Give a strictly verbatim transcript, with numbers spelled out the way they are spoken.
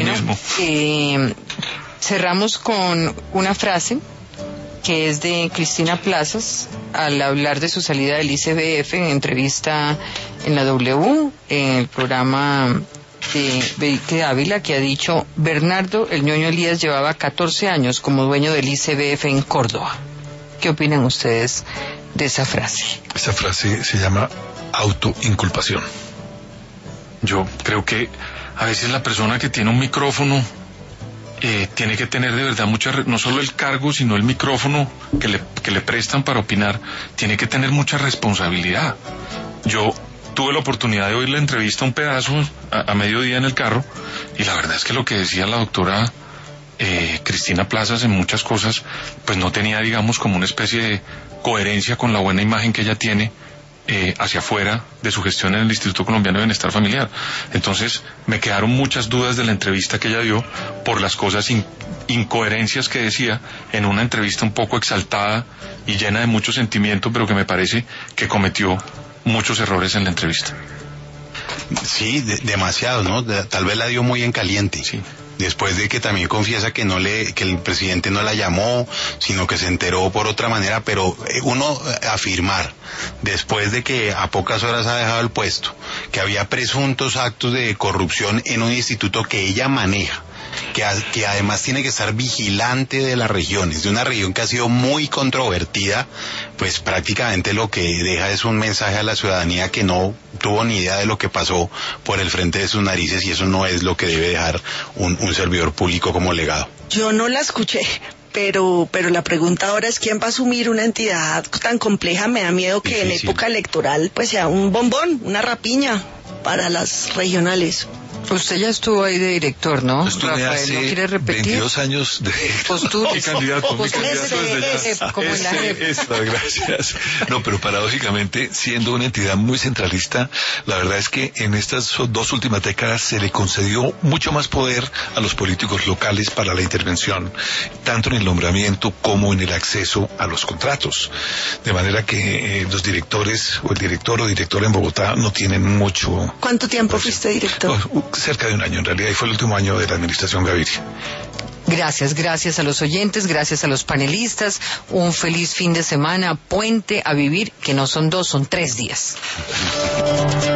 bueno, mismo. Eh, cerramos con una frase que es de Cristina Plazas al hablar de su salida del I C B F en entrevista en la W, en el programa de Beike Ávila, que ha dicho: Bernardo el Ñoño Elías llevaba catorce años como dueño del I C B F en Córdoba. ¿Qué opinan ustedes de esa frase? Esa frase se llama autoinculpación. Yo creo que a veces la persona que tiene un micrófono eh, tiene que tener de verdad mucha, no solo el cargo, sino el micrófono que le, que le prestan para opinar, tiene que tener mucha responsabilidad. Yo tuve la oportunidad de oír la entrevista un pedazo a, a mediodía en el carro, y la verdad es que lo que decía la doctora eh, Cristina Plazas en muchas cosas, pues no tenía, digamos, como una especie de coherencia con la buena imagen que ella tiene Eh, hacia afuera de su gestión en el Instituto Colombiano de Bienestar Familiar. Entonces me quedaron muchas dudas de la entrevista que ella dio por las cosas in, incoherencias que decía en una entrevista un poco exaltada y llena de mucho sentimiento, pero que me parece que cometió muchos errores en la entrevista. Sí, de, demasiado, ¿no? De, tal vez la dio muy en caliente. Sí. Después de que también confiesa que no le, que el presidente no la llamó, sino que se enteró por otra manera, pero uno afirmar, después de que a pocas horas ha dejado el puesto, que había presuntos actos de corrupción en un instituto que ella maneja, que, a, que además tiene que estar vigilante de las regiones, de una región que ha sido muy controvertida, pues prácticamente lo que deja es un mensaje a la ciudadanía que no tuvo ni idea de lo que pasó por el frente de sus narices, y eso no es lo que debe dejar un, un servidor público como legado. Yo no la escuché, pero pero la pregunta ahora es quién va a asumir una entidad tan compleja. Me da miedo que Difícil. En época electoral pues sea un bombón, una rapiña para las regionales. Usted ya estuvo ahí de director, ¿no? Estuve Rafael, ¿no quiere repetir? veintidós años de... Postura. Mi candidato, mi candidato desde ya. Como en la J E P. Eso, gracias. No, pero paradójicamente, siendo una entidad muy centralista, la verdad es que en estas dos últimas décadas se le concedió mucho más poder a los políticos locales para la intervención, tanto en el nombramiento como en el acceso a los contratos. De manera que eh, los directores, o el director o directora en Bogotá, no tienen mucho... ¿Cuánto tiempo pues, fuiste director? No, cerca de un año en realidad, y fue el último año de la administración Gaviria. Gracias, gracias a los oyentes, gracias a los panelistas, un feliz fin de semana, puente a vivir, que no son dos, son tres días.